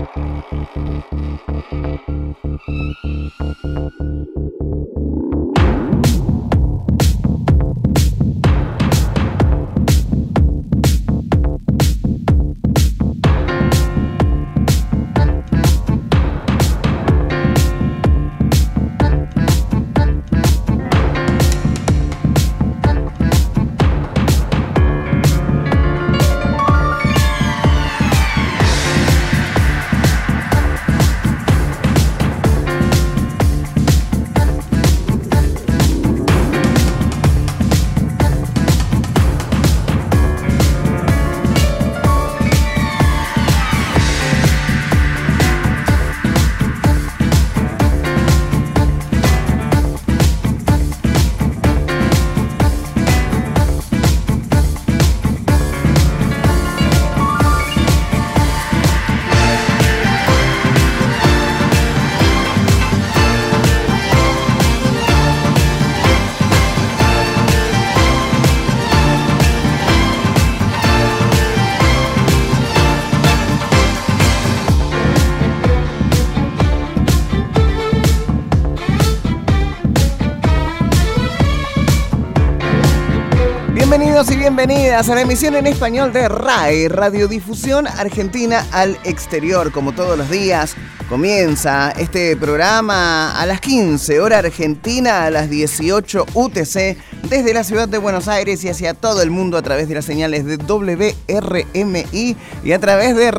Bienvenidos y bienvenidas a la emisión en español de RAE, Radiodifusión Argentina al Exterior. Como todos los días, comienza este programa a las 15 hora argentina, a las 18 UTC, desde la ciudad de Buenos Aires y hacia todo el mundo a través de las señales de WRMI y a través de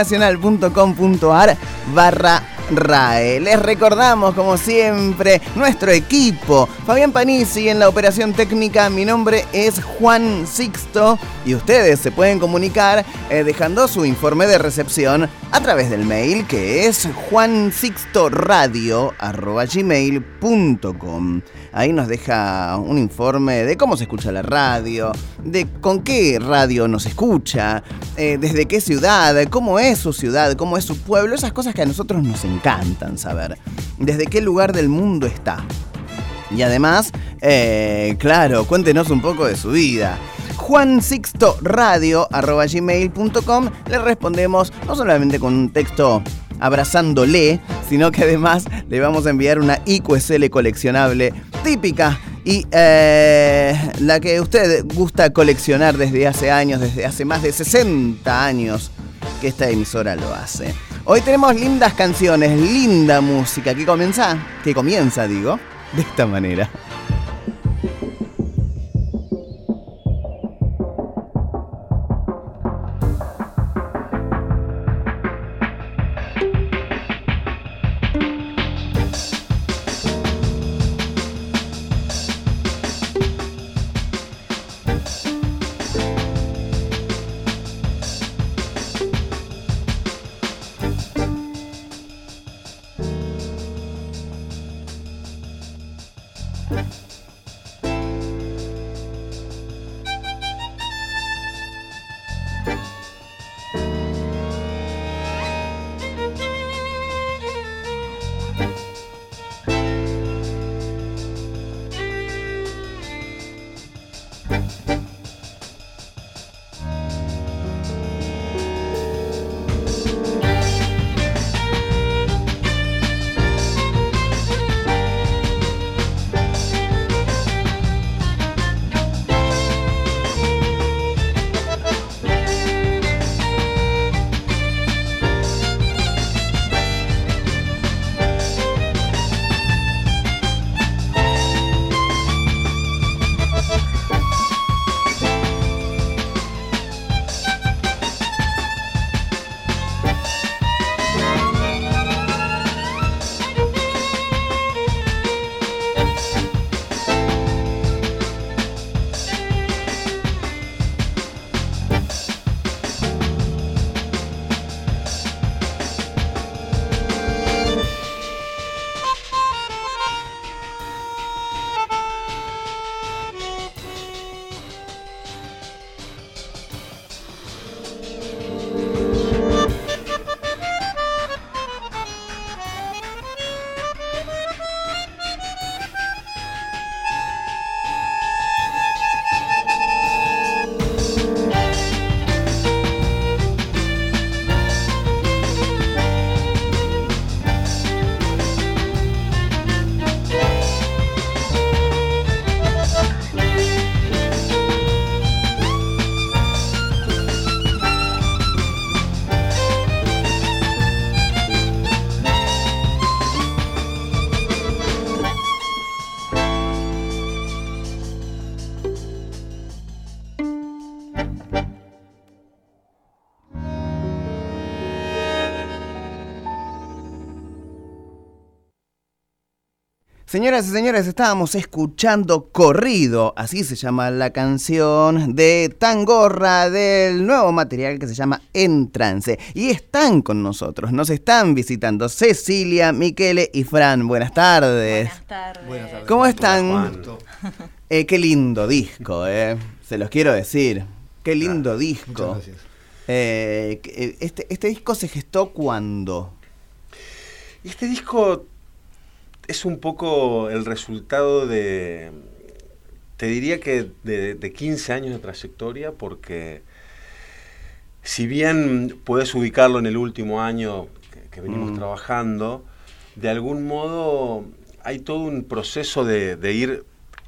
radionacional.com.ar/RAE. Les recordamos, como siempre, nuestro equipo. Fabián Panisi en la operación técnica. Mi nombre es Juan Sixto y ustedes se pueden comunicar dejando su informe de recepción a través del mail, que es juansixtoradio@gmail.com. Ahí nos deja un informe de cómo se escucha la radio, de con qué radio nos escucha, desde qué ciudad, cómo es su ciudad, cómo es su pueblo, esas cosas que a nosotros nos encantan saber. Desde qué lugar del mundo está. Y además, claro, cuéntenos un poco de su vida. juansixtoradio@gmail.com. Le respondemos no solamente con un texto abrazándole, sino que además le vamos a enviar una IQSL coleccionable típica y la que usted gusta coleccionar desde hace años, desde hace más de 60 años que esta emisora lo hace. Hoy tenemos lindas canciones, linda música que comienza de esta manera. Señoras y señores, estábamos escuchando Corrido, así se llama la canción de Tangorra, del nuevo material que se llama En Trance. Y están con nosotros, nos están visitando Cecilia, Michele y Fran. Buenas tardes. Buenas tardes. Buenas tardes. ¿Cómo están? Qué lindo disco, se los quiero decir. Qué lindo disco. Muchas gracias. Este disco se gestó ¿cuándo? Este disco es un poco el resultado de, te diría que de 15 años de trayectoria, porque si bien puedes ubicarlo en el último año que venimos trabajando, de algún modo hay todo un proceso de ir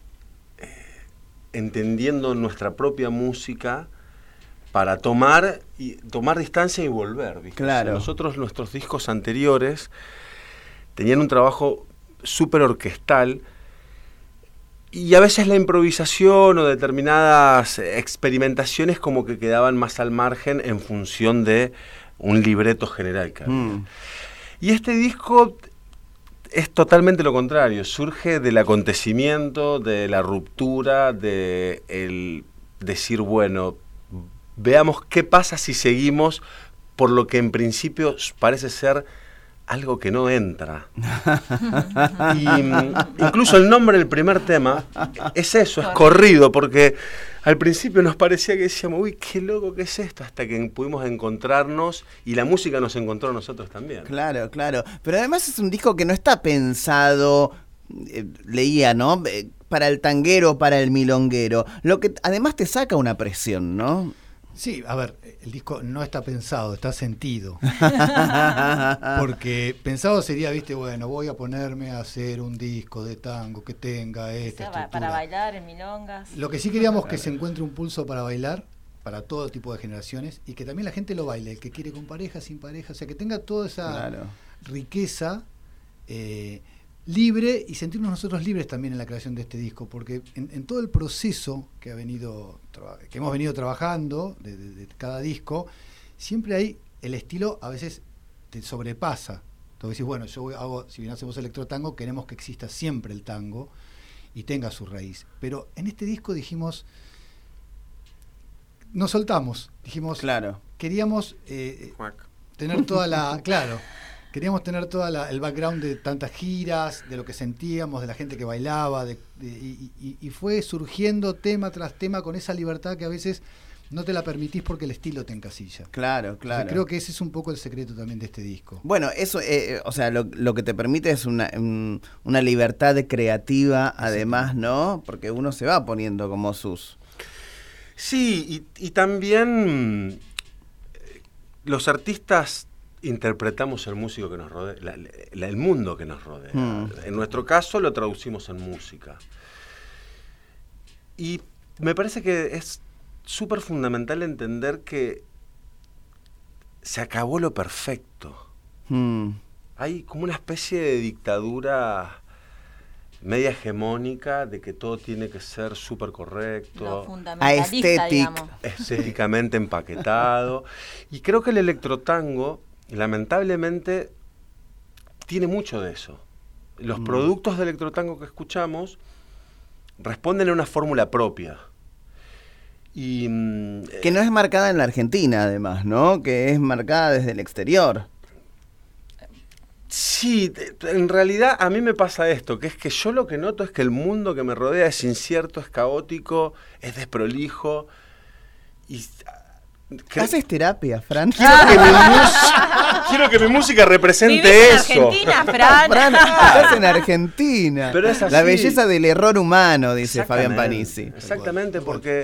entendiendo nuestra propia música para tomar distancia y volver, ¿viste? Claro. Nosotros, nuestros discos anteriores tenían un trabajo súper orquestal y a veces la improvisación o determinadas experimentaciones como que quedaban más al margen en función de un libreto general que había. Y este disco es totalmente lo contrario, surge del acontecimiento, de la ruptura, de el decir, bueno, veamos qué pasa si seguimos por lo que en principio parece ser algo que no entra. Y incluso el nombre del primer tema es eso, es Corrido, porque al principio nos parecía que decíamos, uy, qué loco que es esto, hasta que pudimos encontrarnos y la música nos encontró a nosotros también. Claro, claro. Pero además es un disco que no está pensado, leía, ¿no? Para el tanguero, para el milonguero. Lo que además te saca una presión, ¿no? Sí, a ver, el disco no está pensado, está sentido. Porque pensado sería, viste, bueno, voy a ponerme a hacer un disco de tango que tenga esta estructura. Para bailar en milongas. Lo que sí queríamos que se encuentre un pulso para bailar, para todo tipo de generaciones, y que también la gente lo baile, el que quiere con pareja, sin pareja, o sea, que tenga toda esa riqueza libre, y sentirnos nosotros libres también en la creación de este disco, porque en todo el proceso que hemos venido trabajando de cada disco, siempre hay el estilo, a veces te sobrepasa. Entonces decís, bueno, si bien hacemos electrotango, queremos que exista siempre el tango y tenga su raíz. Pero en este disco dijimos, nos soltamos, dijimos, claro, queríamos tener toda la... Claro. Queríamos tener el background de tantas giras, de lo que sentíamos, de la gente que bailaba, y fue surgiendo tema tras tema con esa libertad que a veces no te la permitís porque el estilo te encasilla. Claro, claro. Entonces, creo que ese es un poco el secreto también de este disco. Bueno, eso, o sea, lo que te permite es una libertad creativa, además, ¿no? Porque uno se va poniendo como sus... Sí, y también los artistas interpretamos el músico que nos rodea, el mundo que nos rodea. En nuestro caso lo traducimos en música. Y me parece que es súper fundamental entender que se acabó lo perfecto. Hay como una especie de dictadura media hegemónica de que todo tiene que ser súper correcto, estéticamente empaquetado. Y creo que el electrotango lamentablemente tiene mucho de eso. Los productos de electrotango que escuchamos responden a una fórmula propia. Y que no es marcada en la Argentina, además, ¿no? Que es marcada desde el exterior. Sí, en realidad a mí me pasa esto, que es que yo lo que noto es que el mundo que me rodea es incierto, es caótico, es desprolijo y... ¿Haces terapia, Fran? Quiero que mi música represente eso. En Argentina, Fran. Estás en Argentina. Pero es así. La belleza del error humano, dice Fabián Panisi. Exactamente, porque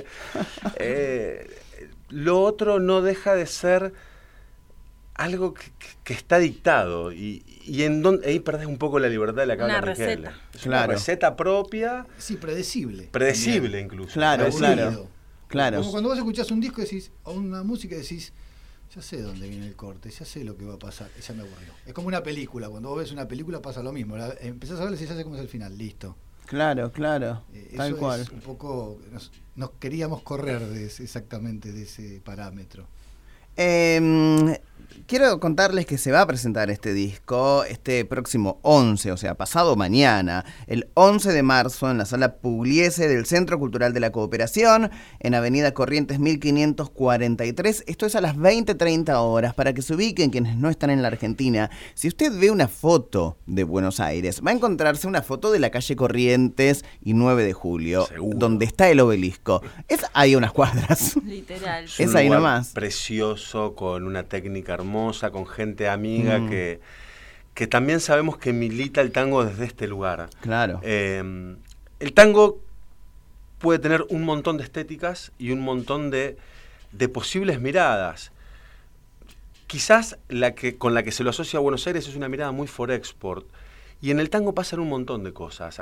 lo otro no deja de ser algo que está dictado y ahí perdés un poco la libertad de la que habla Michele. Es una receta propia. Sí, predecible. Predecible incluso. Claro, claro. Como cuando vos escuchás un disco o una música decís, ya sé dónde viene el corte, ya sé lo que va a pasar, ya me aburrió. Es como una película, cuando vos ves una película pasa lo mismo, empezás a verla y ya sé cómo es el final, listo. Claro, tal cual. Es un poco, nos queríamos correr exactamente de ese parámetro. quiero contarles que se va a presentar este disco este próximo 11, o sea, pasado mañana, el 11 de marzo, en la Sala Pugliese del Centro Cultural de la Cooperación, en Avenida Corrientes 1543. Esto es a las 20:30 horas, para que se ubiquen quienes no están en la Argentina. Si usted ve una foto de Buenos Aires, va a encontrarse una foto de la calle Corrientes y 9 de Julio, Seguro. donde está el obelisco. Es ahí a unas cuadras. Literal. Es ahí lugar nomás. Precioso, con una técnica hermosa, con gente amiga que también sabemos que milita el tango desde este lugar. Claro. El tango puede tener un montón de estéticas y un montón de posibles miradas. Quizás con la que se lo asocia a Buenos Aires es una mirada muy for-export. Y en el tango pasan un montón de cosas.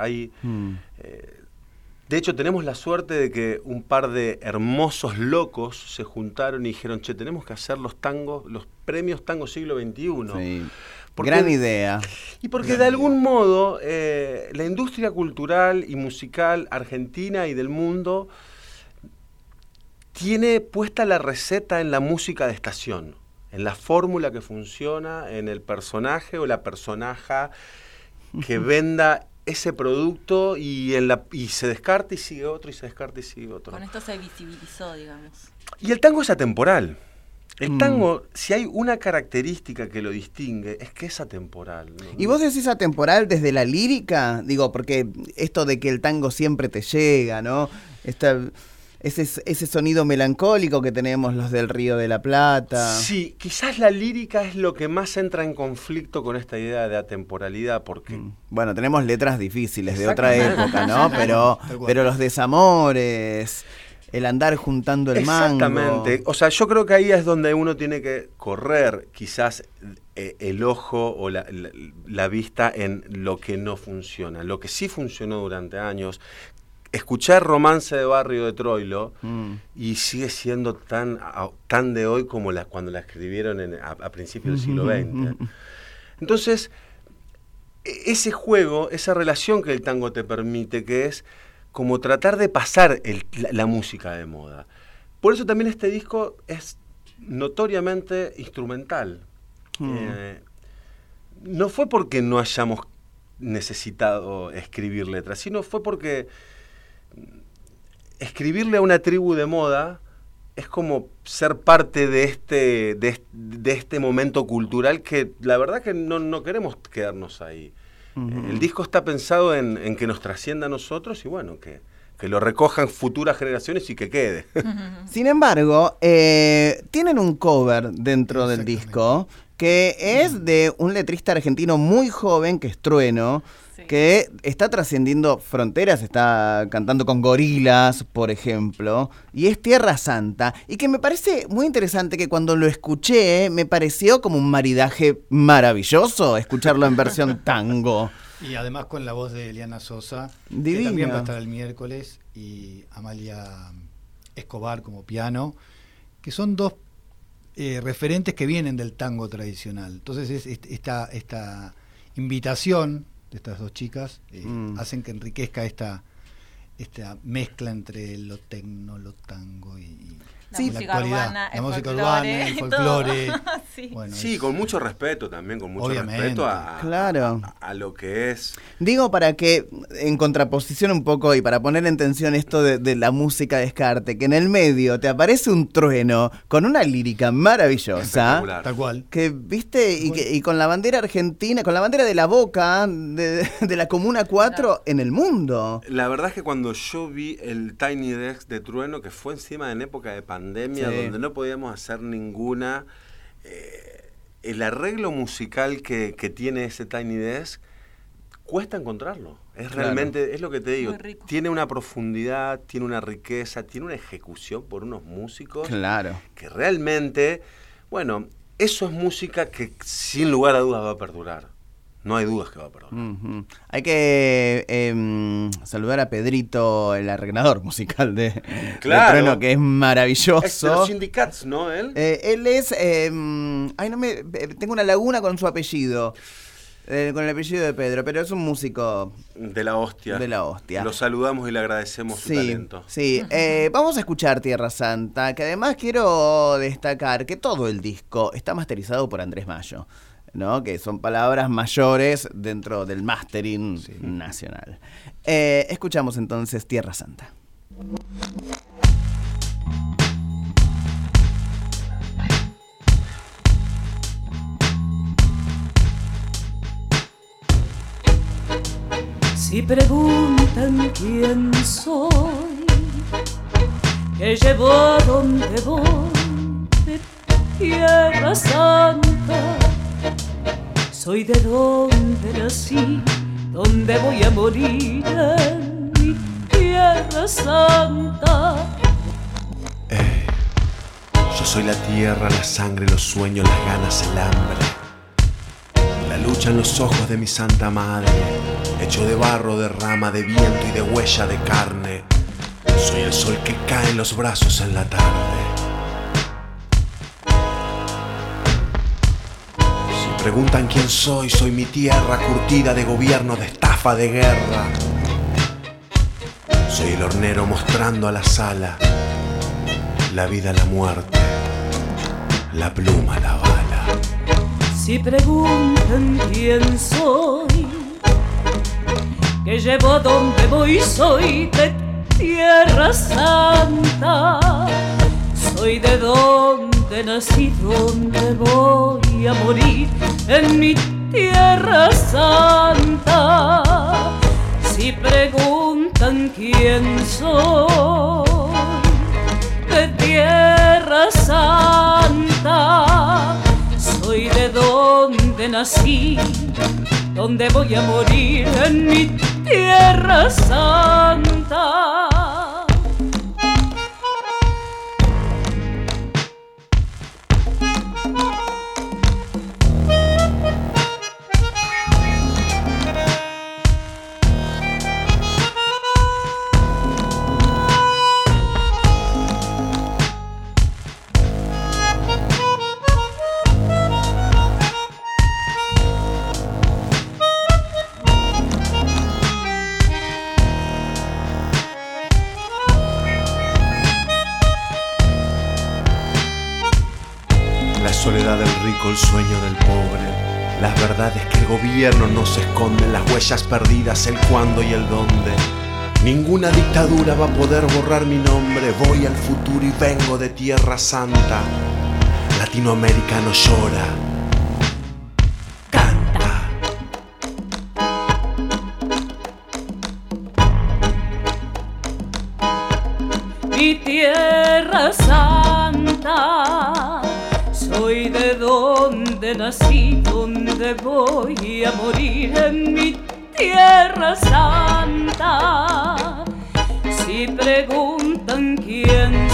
De hecho, tenemos la suerte de que un par de hermosos locos se juntaron y dijeron, che, tenemos que hacer los premios Tango Siglo XXI. Sí. Porque- Gran idea. Y porque de algún modo la industria cultural y musical argentina y del mundo tiene puesta la receta en la música de estación, en la fórmula que funciona, en el personaje o la personaja que venda ese producto y se descarta y sigue otro, y se descarta y sigue otro. Con esto se visibilizó, digamos. Y el tango es atemporal. El tango, si hay una característica que lo distingue, es que es atemporal, ¿no? ¿Y vos decís atemporal desde la lírica? Digo, porque esto de que el tango siempre te llega, ¿no? Ese sonido melancólico que tenemos los del Río de la Plata. Sí, quizás la lírica es lo que más entra en conflicto con esta idea de atemporalidad, porque Bueno, tenemos letras difíciles de otra Exactamente. época, ¿no? Pero Tal cual. pero los desamores, el andar juntando el mango. exactamente, o sea, yo creo que ahí es donde uno tiene que correr quizás el ojo o la vista en lo que no funciona. Lo que sí funcionó durante años, escuchar Romance de Barrio de Troilo y sigue siendo tan de hoy como cuando la escribieron a principios del siglo XX. Entonces, ese juego, esa relación que el tango te permite, que es como tratar de pasar la música de moda. Por eso también este disco es notoriamente instrumental. No fue porque no hayamos necesitado escribir letras, sino fue porque escribirle a una tribu de moda es como ser parte de este momento cultural que la verdad que no queremos quedarnos ahí. El disco está pensado en que nos trascienda a nosotros y bueno, que lo recojan futuras generaciones y que quede. Sin embargo, tienen un cover dentro del disco que es de un letrista argentino muy joven, que es Trueno, Sí. que está trascendiendo fronteras, está cantando con Gorilas, por ejemplo, y es Tierra Santa, y que me parece muy interesante que cuando lo escuché me pareció como un maridaje maravilloso escucharlo en versión tango. Y además con la voz de Eliana Sosa, Divina. que también va a estar el miércoles, y Amalia Escobar como piano, que son dos referentes que vienen del tango tradicional. Entonces esta invitación de estas dos chicas hacen que enriquezca esta mezcla entre lo tecno, lo tango y La la música actualidad. urbana, La el música folclore, urbana, el todo. folclore. Sí. Bueno, Sí, con mucho respeto también, con mucho Obviamente. respeto Claro. a lo que es. Digo, para que, en contraposición un poco y para poner en tensión esto de la música Descarte, que en el medio te aparece un Trueno con una lírica maravillosa, Espectacular. tal cual. que viste, y con la bandera argentina, con la bandera de la Boca, de la Comuna 4 en el mundo. La verdad es que cuando yo vi el Tiny Desk de Trueno, que fue encima en época de pandemia, Sí. donde no podíamos hacer ninguna, el arreglo musical que tiene ese Tiny Desk, cuesta encontrarlo. Es Claro. realmente, es lo que te digo, Muy rico. tiene una profundidad, tiene una riqueza, tiene una ejecución por unos músicos Claro. que realmente, bueno, eso es música que sin lugar a dudas va a perdurar. No hay dudas que va a perdurar. Ujú. Hay que saludar a Pedrito, el arreglador musical de Claro. Trueno, que es Es de maravilloso. los Syndicats, ¿no? Él. Él es, tengo una laguna con su apellido. con el apellido de Pedro, pero es un músico de la hostia. De la hostia. Lo saludamos y le agradecemos su talento. Sí, vamos a escuchar Tierra Santa, que además quiero destacar que todo el disco está masterizado por Andrés Mayo, ¿no? Que son palabras mayores dentro del mastering nacional. Escuchamos entonces Tierra Santa. Si preguntan quién soy, que llevo a donde voy, de Tierra Santa, soy de donde nací, donde voy a morir, en mi Tierra Santa. Yo soy la tierra, la sangre, los sueños, las ganas, el hambre, la lucha en los ojos de mi santa madre, hecho de barro, de rama, de viento y de huella de carne. Soy el sol que cae en los brazos en la tarde. Si preguntan quién soy, soy mi tierra curtida de gobierno, de estafa, de guerra. Soy el hornero mostrando a la sala la vida, la muerte, la pluma, la bala. Si preguntan quién soy, que llevo a donde voy, soy de Tierra Santa, soy de donde nací, donde voy a morir, en mi Tierra Santa. Si preguntan quién soy, de Tierra Santa, soy de donde nací, donde voy a morir, en mi Tierra Santa. Soledad del rico, el sueño del pobre, las verdades que el gobierno no se esconde, las huellas perdidas, el cuándo y el dónde. Ninguna dictadura va a poder borrar mi nombre. Voy al futuro y vengo de Tierra Santa. Latinoamérica no llora, canta. Mi Tierra Santa, soy de donde nací, donde voy a morir, en mi Tierra Santa. Si preguntan quién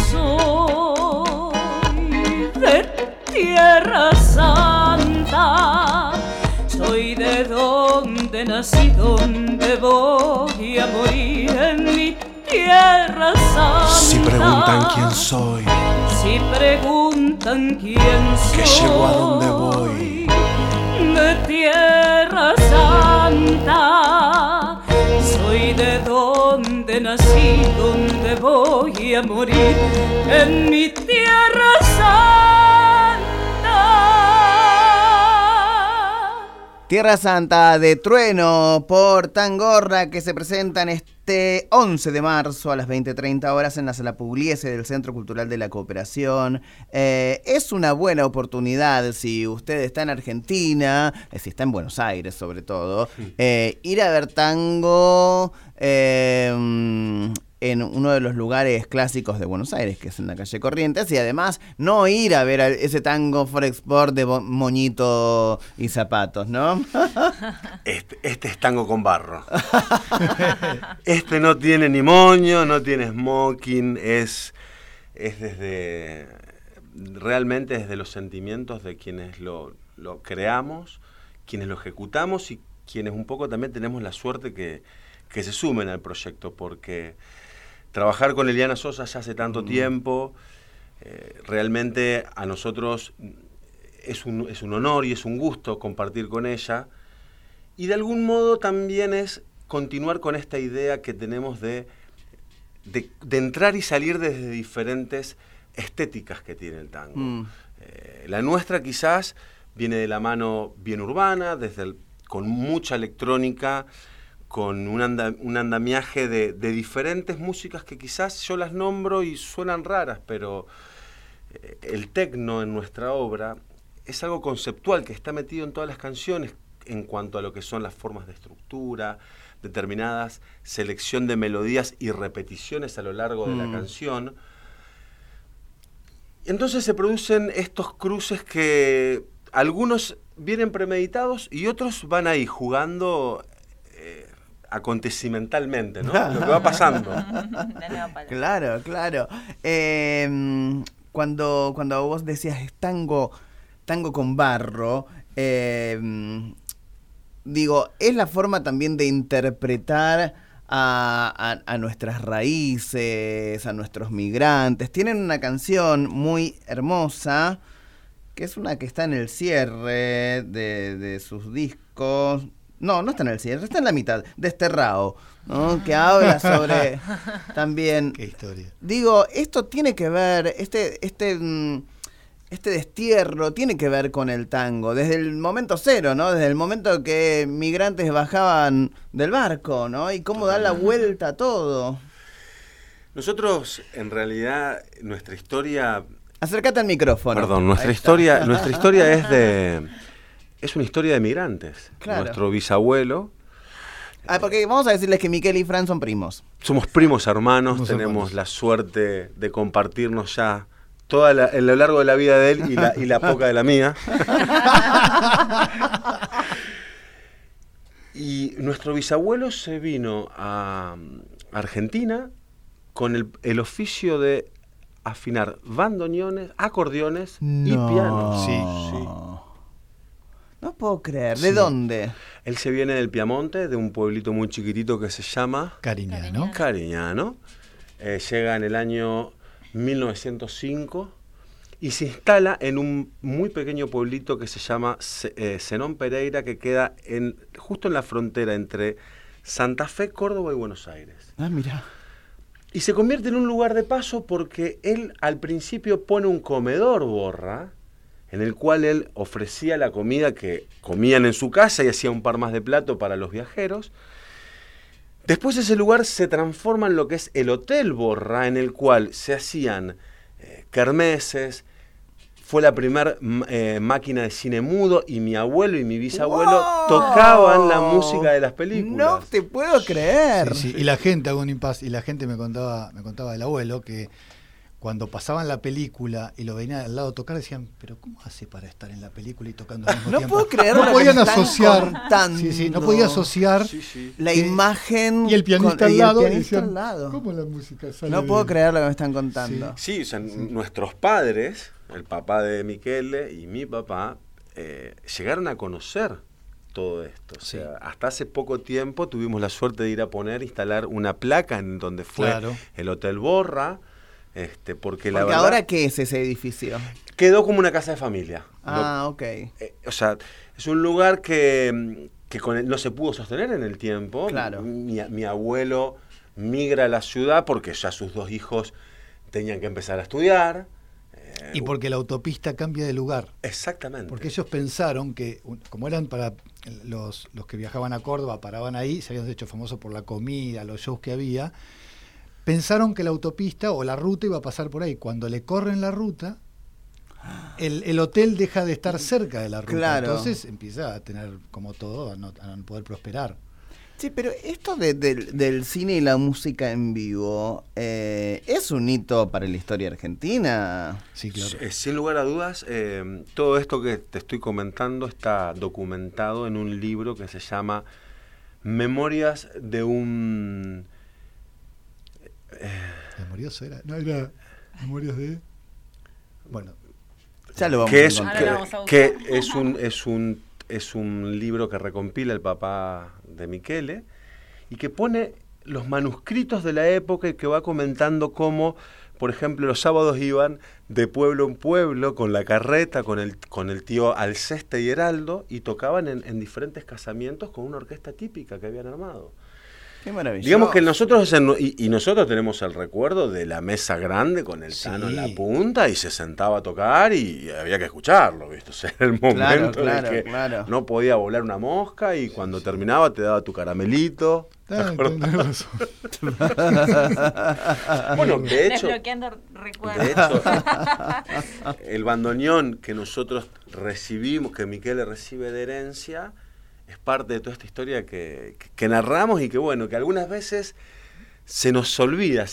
soy, de Tierra Santa, soy de donde nací, donde voy a morir, en mi Tierra Santa. Si preguntan quién soy, si preguntan quién soy, que llego a donde voy, de Tierra Santa, soy de donde nací, donde voy a morir, en mi Tierra Santa. Tierra Santa de Trueno por Tangorra, que se presentan este 11 de marzo a las 20:30 horas en la Sala Pugliese del Centro Cultural de la Cooperación. Es una buena oportunidad, si usted está en Argentina, si está en Buenos Aires sobre todo, ir a ver tango en uno de los lugares clásicos de Buenos Aires, que es en la calle Corrientes, y además no ir a ver ese tango Forexport de moñito y zapatos, ¿no? Este es tango con barro. Este no tiene ni moño, no tiene smoking, es realmente desde los sentimientos de quienes lo creamos, quienes lo ejecutamos y quienes un poco también tenemos la suerte que se sumen al proyecto, porque trabajar con Eliana Sosa ya hace tanto tiempo, realmente a nosotros es un honor y es un gusto compartir con ella, Y de algún modo también es continuar con esta idea que tenemos de entrar y salir desde diferentes estéticas que tiene el tango. La nuestra quizás viene de la mano bien urbana, con mucha electrónica, con un andamiaje de diferentes músicas que quizás yo las nombro y suenan raras, pero el tecno en nuestra obra es algo conceptual que está metido en todas las canciones en cuanto a lo que son las formas de estructura, determinadas selección de melodías y repeticiones a lo largo de la canción. Entonces se producen estos cruces que algunos vienen premeditados y otros van ahí jugando acontecimentalmente, ¿no? Lo que va pasando. Claro, claro. Cuando vos decías es tango con barro, digo, es la forma también de interpretar a nuestras raíces, a nuestros migrantes. Tienen una canción muy hermosa, que es una que está en el cierre de sus discos. No está en el cierre, está en la mitad, Desterrado, ¿no? Que habla sobre también... Qué historia. Digo, esto tiene que ver, este destierro tiene que ver con el tango, desde el momento cero, ¿no? Desde el momento que migrantes bajaban del barco, ¿no? Y cómo dan la vuelta a todo. Nosotros, en realidad, nuestra historia... Acércate al micrófono. Perdón, nuestra historia es una historia de migrantes. Claro. Nuestro bisabuelo... porque vamos a decirles que Miquel y Fran son primos. Somos primos hermanos, Somos tenemos hermanos. la suerte de compartirnos ya a lo largo de la vida de él y la poca de la mía. Y nuestro bisabuelo se vino a Argentina con el oficio de afinar bandoneones, acordeones y pianos. Sí. No puedo creer. ¿De Sí. dónde? Él se viene del Piamonte, de un pueblito muy chiquitito que se llama Cariñano. Cariñano. Llega en el año 1905 y se instala en un muy pequeño pueblito que se llama Zenón Pereira, que queda justo en la frontera entre Santa Fe, Córdoba y Buenos Aires. Ah, mira. Y se convierte en un lugar de paso porque él al principio pone un comedor borra, en el cual él ofrecía la comida que comían en su casa y hacía un par más de plato para los viajeros. Después ese lugar se transforma en lo que es el Hotel Borra, en el cual se hacían kermeses. Fue la primera máquina de cine mudo y mi abuelo y mi bisabuelo ¡Wow! tocaban la música de las películas. No te puedo creer. Sí. Y la gente, hago un impasse, y la gente me contaba del abuelo que cuando pasaban la película y lo venían al lado tocar, decían, pero ¿cómo hace para estar en la película y tocando al mismo No tiempo? puedo creer No lo podían que me están asociar. contando. Sí, no podía asociar. Sí, sí. La que- imagen Y el pianista al y lado. el y pianista decían, al lado. ¿cómo la música sale No de- puedo creer lo que me están contando. Sí, o sea, nuestros padres, el papá de Miquele y mi papá, llegaron a conocer todo esto. O sea, hasta hace poco tiempo tuvimos la suerte de ir a instalar una placa en donde fue Claro. el Hotel Borra, porque la Porque verdad ahora, ¿qué es ese edificio? quedó como una casa de familia. Ok. O sea, es un lugar que no se pudo sostener en el tiempo. Claro. Mi abuelo migra a la ciudad porque ya sus dos hijos tenían que empezar a estudiar. Y porque la autopista cambia de lugar. Exactamente. Porque ellos pensaron que, como eran para los que viajaban a Córdoba, paraban ahí, se habían hecho famosos por la comida, los shows que había, pensaron que la autopista o la ruta iba a pasar por ahí. Cuando le corren la ruta, el hotel deja de estar cerca de la ruta. Claro. Entonces empieza a tener, como todo, a no poder prosperar. Sí, pero esto del cine y la música en vivo es un hito para la historia argentina. Sí, claro. Sin lugar a dudas, todo esto que te estoy comentando está documentado en un libro que se llama Memorias de un... ¿Memorioso era? No, era Memorias de... Bueno, Ya lo vamos que a es, encontrar. Ahora lo vamos a que buscar. es un libro que recompila el papá de Miquele y que pone los manuscritos de la época y que va comentando cómo, por ejemplo, los sábados iban de pueblo en pueblo con la carreta, con el tío Alceste y Heraldo, y tocaban en diferentes casamientos con una orquesta típica que habían armado. Qué maravilloso. Digamos que nosotros nosotros tenemos el recuerdo de la mesa grande con el Tano en la punta y se sentaba a tocar y había que escucarlo, ¿viste? O sea, era el momento en que no podía volar una mosca y cuando terminaba te daba tu caramelito. Bueno, de hecho, el bandoneón que nosotros recibimos, que Michele recibe de herencia, es parte de toda esta historia que narramos y que, bueno, que algunas veces se nos olvida,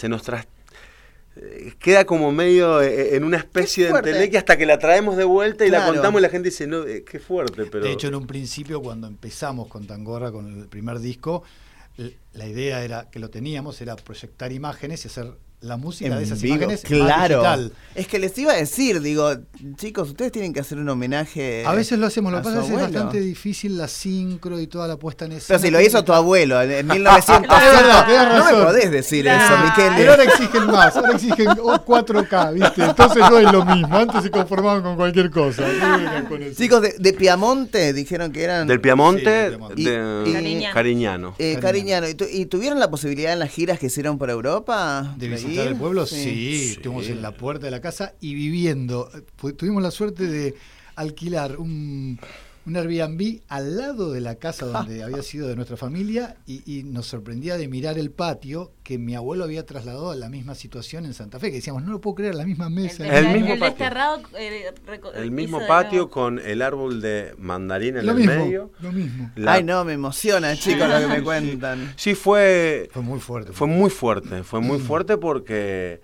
queda como medio en una especie de entelequia hasta que la traemos de vuelta y la contamos y la gente dice, no, qué fuerte. Pero de hecho, en un principio, cuando empezamos con Tangorra, con el primer disco, la idea era que lo teníamos, era proyectar imágenes y hacer la música de esas imágenes más digital. Es que les iba a decir, digo, chicos, ustedes tienen que hacer un homenaje. A veces lo hacemos, lo que pasa es que es bastante difícil la sincro y toda la puesta en escena. Pero si lo hizo tu abuelo en 1900. No me podés decir eso, Michele. Pero ahora exigen más, ahora exigen 4K, ¿viste? Entonces no es lo mismo, antes se conformaban con cualquier cosa. Chicos, de Piamonte dijeron que eran. Del Piamonte, sí, de Cariñano. Cariñano. ¿Y tuvieron la posibilidad en las giras que hicieron por Europa? De visitar el pueblo, sí, estuvimos en la puerta de la casa y viviendo. Tuvimos la suerte de alquilar un Airbnb al lado de la casa donde había sido de nuestra familia y nos sorprendía de mirar el patio que mi abuelo había trasladado a la misma situación en Santa Fe, que decíamos, no lo puedo creer, la misma mesa. El mismo patio. Desterrado, el mismo patio con el árbol de mandarín en el medio. Lo mismo. Ay, no, me emociona, chicos, lo que me cuentan. Sí, fue muy fuerte. Fue muy fuerte porque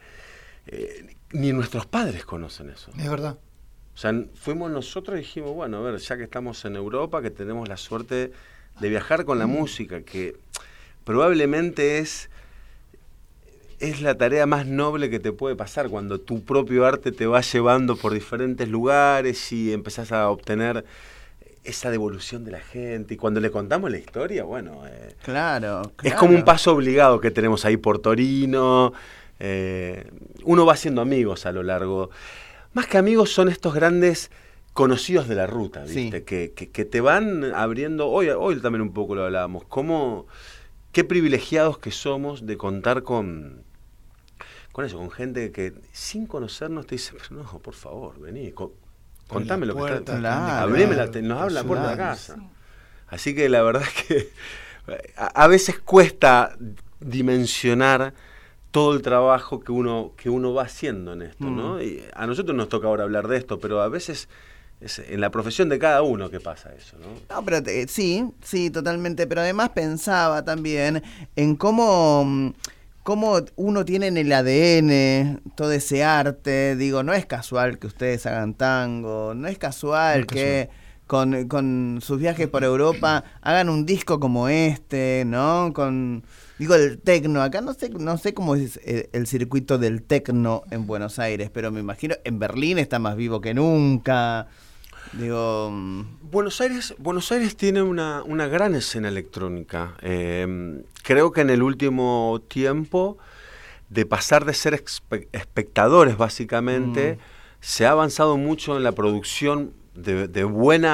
ni nuestros padres conocen eso. Es verdad. O sea, fuimos nosotros y dijimos, bueno, a ver, ya que estamos en Europa, que tenemos la suerte de viajar con la música, que probablemente es la tarea más noble que te puede pasar cuando tu propio arte te va llevando por diferentes lugares y empezás a obtener esa devolución de la gente. Y cuando le contamos la historia, bueno, claro. Es como un paso obligado que tenemos ahí por Torino. Uno va haciendo amigos a lo largo. Más que amigos son estos grandes conocidos de la ruta, ¿viste? Sí. Que te van abriendo, hoy también un poco lo hablábamos, qué privilegiados que somos de contar con gente que sin conocernos te dice, pero no, por favor, vení, contame lo que está, abrime nos habla la puerta de la casa. Sí. Así que la verdad es que a veces cuesta dimensionar todo el trabajo que uno va haciendo en esto, ¿no? Y a nosotros nos toca ahora hablar de esto, pero a veces es en la profesión de cada uno que pasa eso, ¿no? No, pero sí, totalmente. Pero además pensaba también en cómo uno tiene en el ADN todo ese arte. Digo, no es casual que ustedes hagan tango, no es casual que con sus viajes por Europa hagan un disco como este, ¿no? Digo, el tecno, acá no sé cómo es el circuito del tecno en Buenos Aires, pero me imagino en Berlín está más vivo que nunca. Digo, Buenos Aires tiene una gran escena electrónica. Creo que en el último tiempo, de pasar de ser espectadores básicamente, se ha avanzado mucho en la producción de buen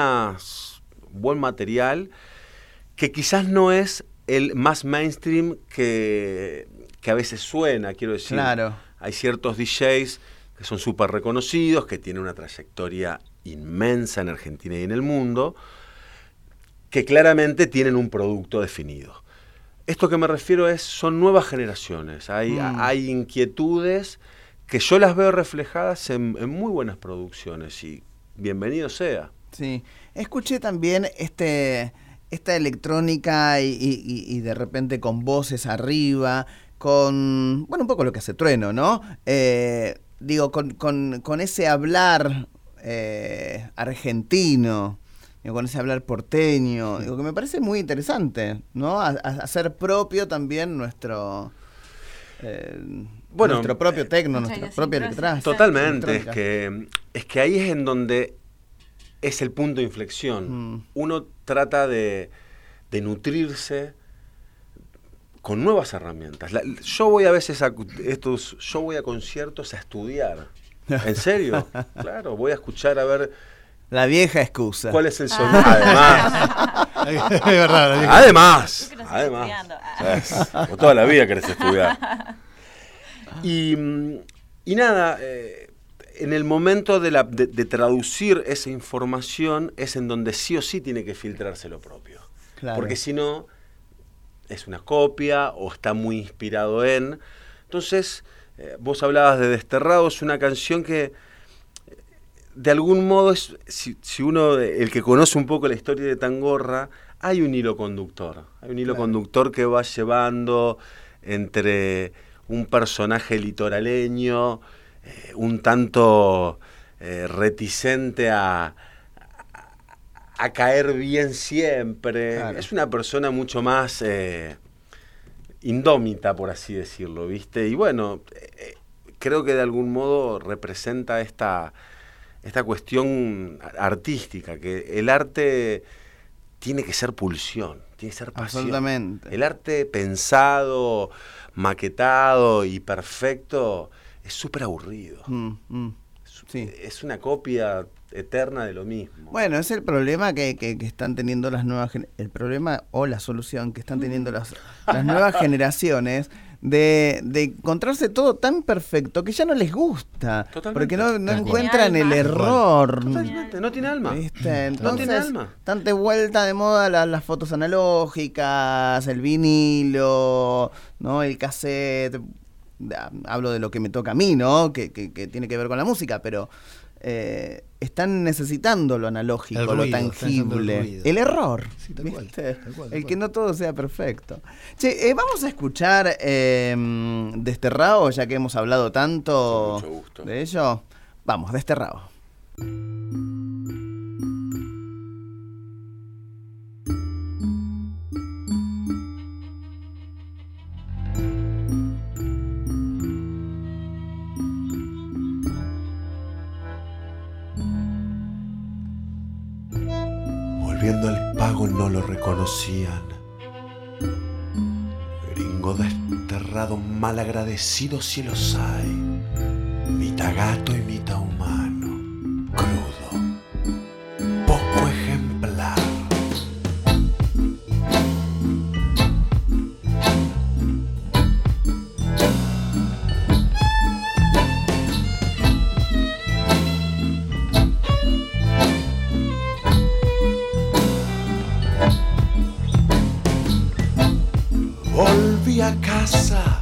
material, que quizás no es el más mainstream que a veces suena, quiero decir. Claro. Hay ciertos DJs que son súper reconocidos, que tienen una trayectoria inmensa en Argentina y en el mundo, que claramente tienen un producto definido. Esto que me refiero son nuevas generaciones. Hay inquietudes que yo las veo reflejadas en muy buenas producciones y bienvenido sea. Sí. Escuché también esta electrónica y de repente con voces arriba, un poco lo que hace Trueno, ¿no? Digo, con ese hablar argentino, digo, con ese hablar porteño, digo, que me parece muy interesante, ¿no? Hacer propio también nuestro propio tecno, nuestra propia electrónica. Totalmente, es que ahí es en donde es el punto de inflexión. Uno trata de nutrirse con nuevas herramientas. Yo voy a veces yo voy a conciertos a estudiar. ¿En serio? Claro, voy a escuchar a ver... La vieja excusa. ¿Cuál es el sonido? Además. Es verdad. Además. Yo que no estoy estudiando. Vos toda la vida querés estudiar. Y nada, en el momento de traducir esa información es en donde sí o sí tiene que filtrarse lo propio. Claro. Porque si no, es una copia o está muy inspirado en... Entonces, vos hablabas de Desterrado, es una canción que... De algún modo, si uno, el que conoce un poco la historia de Tangorra, hay un hilo conductor. Hay un hilo conductor que va llevando entre un personaje litoraleño, un tanto reticente a caer bien siempre. Claro. Es una persona mucho más indómita, por así decirlo, ¿viste? Y bueno, creo que de algún modo representa esta cuestión artística, que el arte tiene que ser pulsión, tiene que ser pasión. Absolutamente. El arte pensado, maquetado y perfecto es súper aburrido. Sí. Es una copia eterna de lo mismo. Bueno, es el problema que están teniendo las nuevas el problema o la solución que están teniendo las nuevas generaciones de encontrarse todo tan perfecto que ya no les gusta. Totalmente. Porque no tiene encuentran el alma. error. Totalmente, no tiene alma. ¿Viste? No Entonces, tiene alma. están de vuelta de moda las fotos analógicas, el vinilo, ¿no? El cassette. Hablo de lo que me toca a mí, ¿no? Que tiene que ver con la música, pero están necesitando lo analógico, El lo ruido, están haciendo el tangible. ruido. El error. Sí, tal cual, ¿viste? tal cual. El que no todo sea perfecto. Che, vamos a escuchar Desterrado, ya que hemos hablado tanto Con mucho gusto. de ello. Vamos, Desterrado. Volviendo al pago no lo reconocían. Gringo desterrado, malagradecido si los hay. Mitad gato y mitad humano. Crudo. Poco ejemplar. Volví a casa,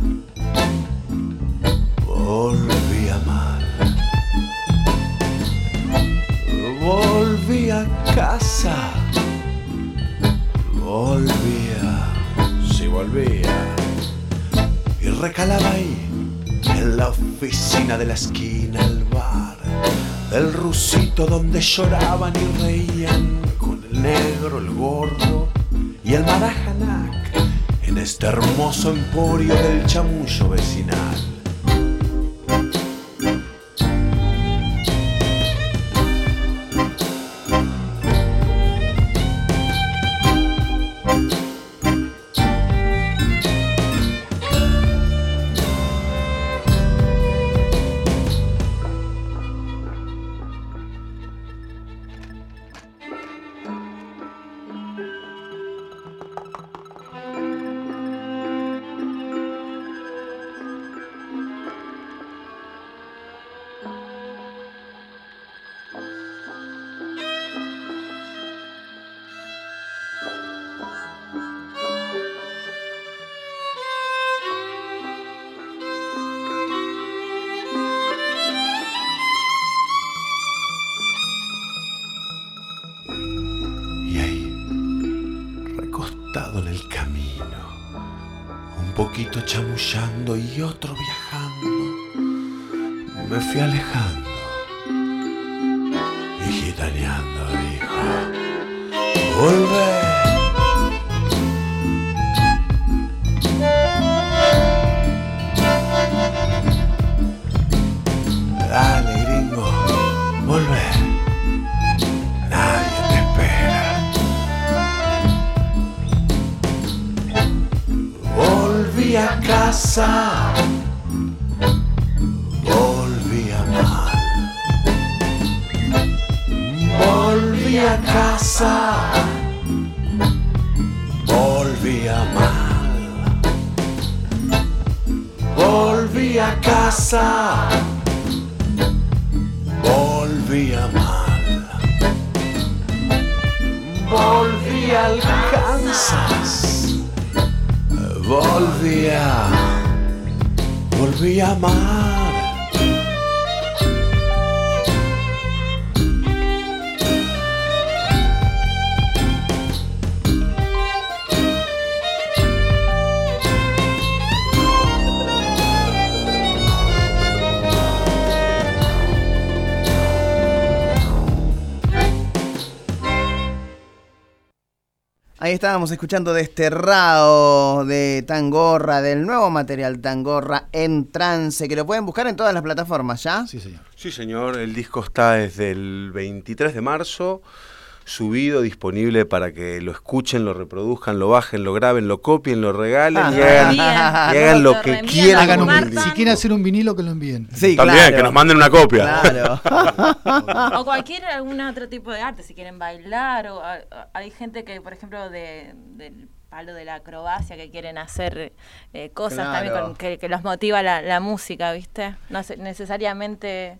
volví a mal. Volví a casa, volvía. Y recalaba ahí, en la oficina de la esquina, el bar del rusito donde lloraban y reían con el negro, el gordo y el marajanac. En este hermoso emporio del chamullo vecinal. En el camino, un poquito chamullando y otro viajando, me fui alejando y gitaneando dijo: volvé. Dale, gringo, volvé. Nadie te espera. a casa, volví a mal. Volví a casa, volví a mal. Volví a casa, volví a mal. Volví al Kansas, volví a amar. Ahí estábamos escuchando Desterrado de Tangorra, del nuevo material Tangorra en Trance, que lo pueden buscar en todas las plataformas, ¿ya? Sí, señor. Sí, señor, el disco está desde el 23 de marzo, subido, disponible para que lo escuchen, lo reproduzcan, lo bajen, lo graben, lo copien, lo regalen y hagan lo que quieran. Si quieren hacer un vinilo, que lo envíen. Sí, también, claro. que nos manden una copia. Claro. O algún otro tipo de arte, si quieren bailar, o hay gente que, por ejemplo, del palo de la acrobacia, que quieren hacer cosas Claro. también que los motiva la música, ¿viste? No necesariamente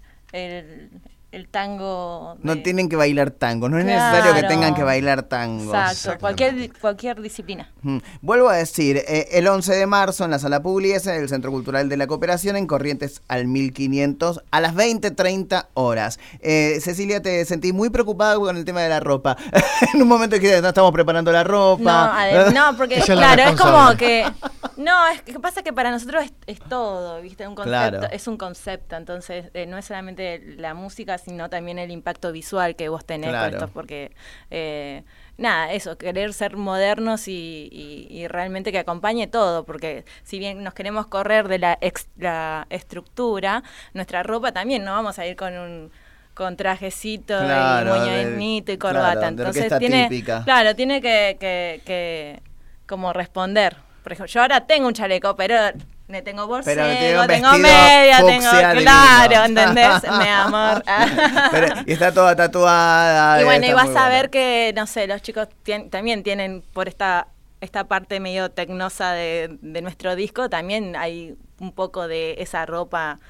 el tango... No tienen que bailar tango, no es necesario que tengan que bailar tango. Exacto, cualquier disciplina. Vuelvo a decir, el 11 de marzo en la Sala Pugliese, en el Centro Cultural de la Cooperación, en Corrientes al 1500, a las 20:30 horas. Cecilia, te sentí muy preocupada con el tema de la ropa. En un momento que no estamos preparando la ropa. No, porque Ella es la claro, es responsable. como que... No, es que pasa que para nosotros es todo, ¿viste? Un concepto, Claro. es un concepto, entonces no es solamente la música, sino también el impacto visual que vos tenés Claro. con esto, porque nada, eso, querer ser modernos y realmente que acompañe todo, porque si bien nos queremos correr de la estructura, nuestra ropa también, no vamos a ir con trajecito Claro, y moñadito y corbata, claro, de entonces orquesta tiene, típica. claro, tiene que como responder. Por ejemplo, yo ahora tengo un chaleco, pero le tengo Pero le tiene bolsero, un tengo vestido media, tengo... fucsia Claro, divino. ¿entendés? Mi amor. Y está toda tatuada. Y bueno, y está vas muy a bueno. ver que, no sé, los chicos también tienen por esta parte medio tecnosa de nuestro disco, también hay un poco de esa ropa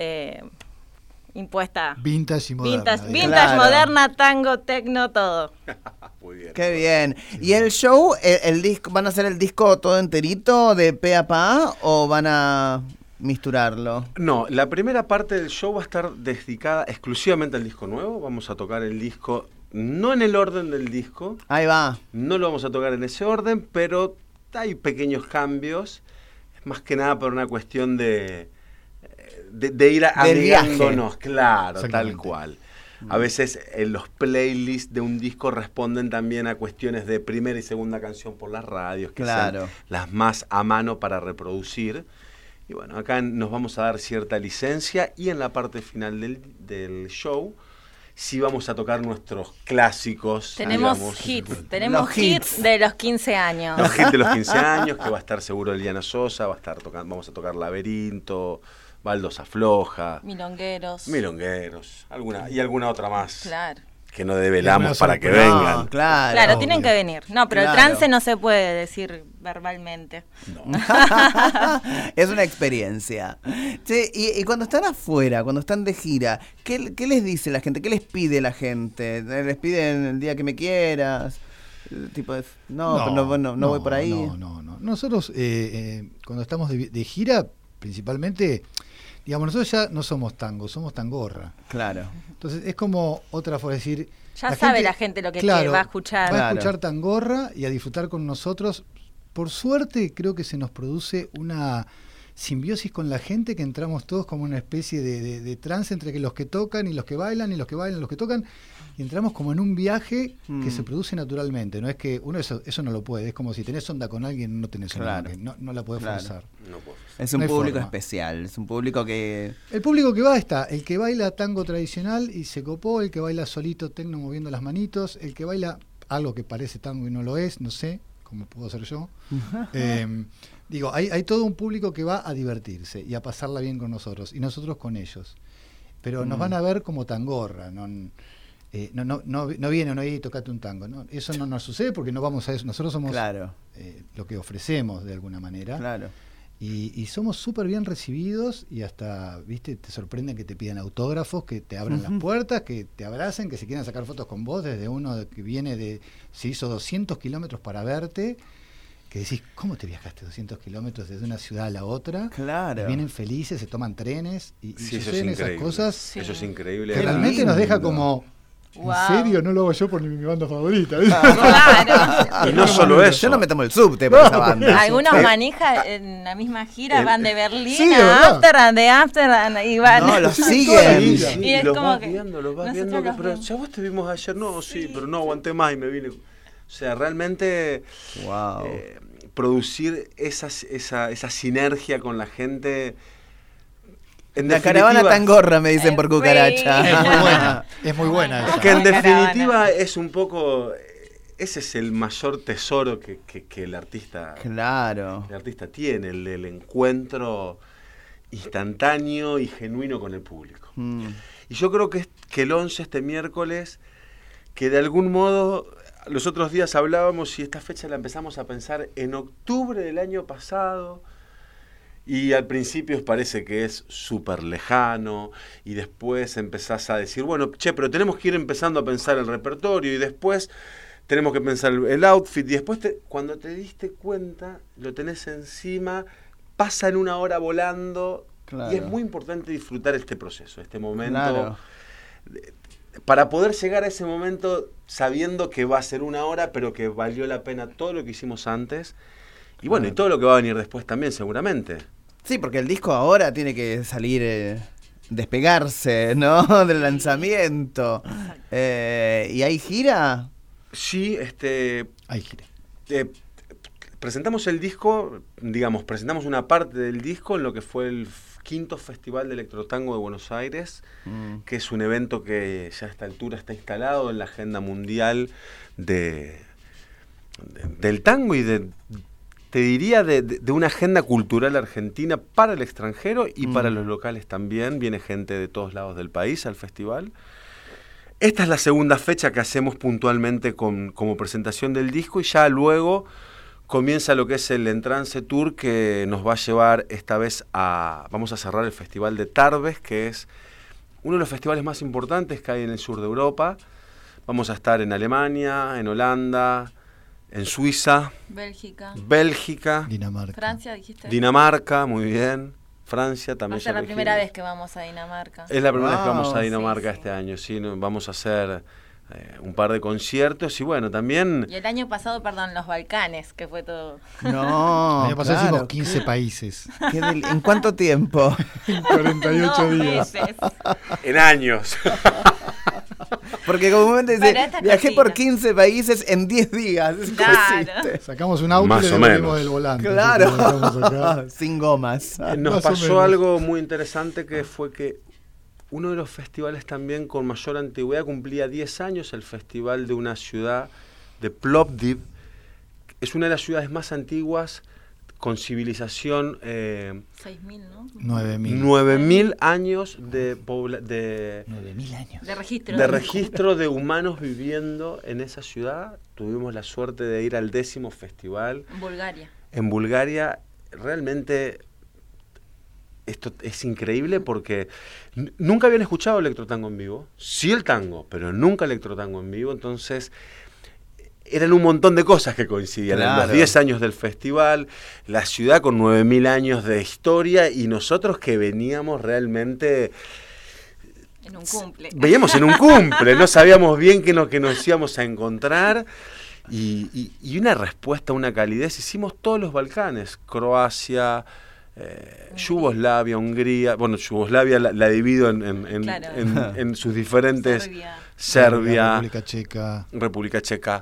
impuesta. Vintage y moderna. Vintage, Claro. moderna, tango, tecno, todo. Muy bien. Qué bien. ¿Y el show, el disco, van a hacer el disco todo enterito de pe a pa o van a misturarlo? No, la primera parte del show va a estar dedicada exclusivamente al disco nuevo. Vamos a tocar el disco, no en el orden del disco, Ahí va. no lo vamos a tocar en ese orden, pero hay pequeños cambios. Es más que nada por una cuestión de ir amigándonos, claro, tal Exactamente. cual. A veces los playlists de un disco responden también a cuestiones de primera y segunda canción por las radios, que Claro. sean las más a mano para reproducir. Y bueno, acá nos vamos a dar cierta licencia y en la parte final del show sí vamos a tocar nuestros clásicos. Tenemos digamos, hits, tenemos Los hits hits. de los 15 años. Los hits de los 15 años, que va a estar seguro Eliana Sosa, vamos a tocar Laberinto, Baldos Afloja, Milongueros. Milongueros, alguna otra más Claro. que no develamos alguna para que sorpresa. vengan. No, claro. Claro, obvio. tienen que venir. No, pero Claro. el trance no se puede decir verbalmente. Es una experiencia. Che, y cuando están afuera, cuando están de gira, ¿qué les dice la gente? ¿Qué les pide la gente? ¿Les piden el día que me quieras? Tipo, no voy por ahí. No. Nosotros, cuando estamos de gira, principalmente, digamos, nosotros ya no somos tango, somos tangorra. Claro. Entonces es como otra forma de decir... Ya sabe la gente lo que claro, va a escuchar. Va a Claro. escuchar tangorra y a disfrutar con nosotros. Por suerte, creo que se nos produce una simbiosis con la gente, que entramos todos como una especie de trance entre que los que tocan y los que bailan, y los que bailan, los que tocan, y entramos como en un viaje que se produce naturalmente. No es que uno eso no lo puede, es como si tenés onda con alguien, no tenés onda, Claro. que no la podés Claro. forzar. No puedo. Es un No hay público forma. especial, es un público que... El público que va está el que baila tango tradicional y se copó, el que baila solito tecno moviendo las manitos, el que baila algo que parece tango y no lo es, no sé, como puedo ser yo. Digo, hay todo un público que va a divertirse y a pasarla bien con nosotros, y nosotros con ellos. Pero nos van a ver como tangorra, no viene uno ahí y tocate un tango. ¿No? Eso no nos sucede porque no vamos a eso. Nosotros somos lo que ofrecemos de alguna manera. Claro. Y somos súper bien recibidos y hasta, viste, te sorprenden que te pidan autógrafos, que te abran las puertas, que te abracen, que se quieran sacar fotos con vos, desde uno que viene se hizo 200 kilómetros para verte, que decís, ¿cómo te viajaste 200 kilómetros desde una ciudad a la otra? Claro. Y vienen felices, se toman trenes y Sí, suceden esas cosas. Sí. Eso es increíble. Que realmente nos deja como, Wow. ¿en serio? No lo hago yo por mi banda favorita. Claro. Y no solo eso. Yo no me tomo el subte por esa banda. Algunos manijas en la misma gira van de Berlín Sí, es a verdad. Ámsterdam, de Ámsterdam y van. No, los Sí, siguen. Sí, Y es los como vas que viendo, los vas nosotros viendo. los Pero vemos. ya vos te vimos ayer, no, sí, pero no aguanté más y me vine. O sea, realmente Wow. producir esa sinergia con la gente. En La caravana definitiva, tangorra, me dicen por Sí. cucaracha. Es muy buena esa. que en La caravana. definitiva es un poco. Ese es el mayor tesoro que el artista. Claro. El artista tiene, el del encuentro instantáneo y genuino con el público. Y yo creo que el 11, este miércoles, que de algún modo, los otros días hablábamos y esta fecha la empezamos a pensar en octubre del año pasado, y al principio os parece que es súper lejano, y después empezás a decir, bueno, pero tenemos que ir empezando a pensar el repertorio, y después tenemos que pensar el outfit, y después cuando te diste cuenta, lo tenés encima, pasa en una hora volando. Claro. Y es muy importante disfrutar este proceso, este momento, Claro. para poder llegar a ese momento sabiendo que va a ser una hora, pero que valió la pena todo lo que hicimos antes, y bueno, y todo lo que va a venir después también, seguramente. Sí, porque el disco ahora tiene que salir, despegarse, ¿no? Del lanzamiento. ¿Y hay gira? Sí, Ahí gira. presentamos el disco, digamos, presentamos una parte del disco en lo que fue el quinto Festival de Electrotango de Buenos Aires, que es un evento que ya a esta altura está instalado en la agenda mundial del tango y te diría de una agenda cultural argentina para el extranjero y para los locales también. Viene gente de todos lados del país al festival. Esta es la segunda fecha que hacemos puntualmente como presentación del disco, y ya luego comienza lo que es el Entrance Tour, que nos va a llevar esta vez vamos a cerrar el Festival de Tarbes, que es uno de los festivales más importantes que hay en el sur de Europa. Vamos a estar en Alemania, en Holanda, en Suiza, Bélgica, Dinamarca. Francia, dijiste. Dinamarca, muy bien, Francia Va también. a ser ya la primera dijimos. vez que vamos a Dinamarca. Es la primera vez que vamos a Wow. Dinamarca Sí, este año, sí, vamos a hacer un par de conciertos y bueno, también... Y el año pasado, los Balcanes, que fue todo. No. El año pasado claro. hicimos 15 países. ¿En cuánto tiempo? 48 2 días. meses. En años. Porque comúnmente dice, Para esta viajé por cosita. 15 países en 10 días. Es Claro. consiste. Sacamos un auto Más y le o devolvimos menos. del volante. Claro. Así que lo dejamos acá. Sin gomas. Más Nos o pasó menos. algo muy interesante, que fue que uno de los festivales también con mayor antigüedad cumplía 10 años, el festival de una ciudad de Plovdiv. Es una de las ciudades más antiguas con civilización, 6.000, ¿no? 9.000. 9.000 años de 9.000 años. De registro. de registro de humanos viviendo en esa ciudad. Tuvimos la suerte de ir al 10º festival En Bulgaria. en Bulgaria. Realmente esto es increíble porque nunca habían escuchado electrotango en vivo. Sí el tango, pero nunca electrotango en vivo. Entonces eran un montón de cosas que coincidían. Claro. En los 10 años del festival, la ciudad con 9.000 años de historia, y nosotros que veníamos realmente... En un cumple. Veíamos en un cumple, no sabíamos bien qué nos íbamos a encontrar, y una respuesta, una calidez. Hicimos todos los Balcanes, Croacia, Yugoslavia, Hungría. Bueno, Yugoslavia la divido Claro. en sus diferentes... Serbia. Serbia, República Checa.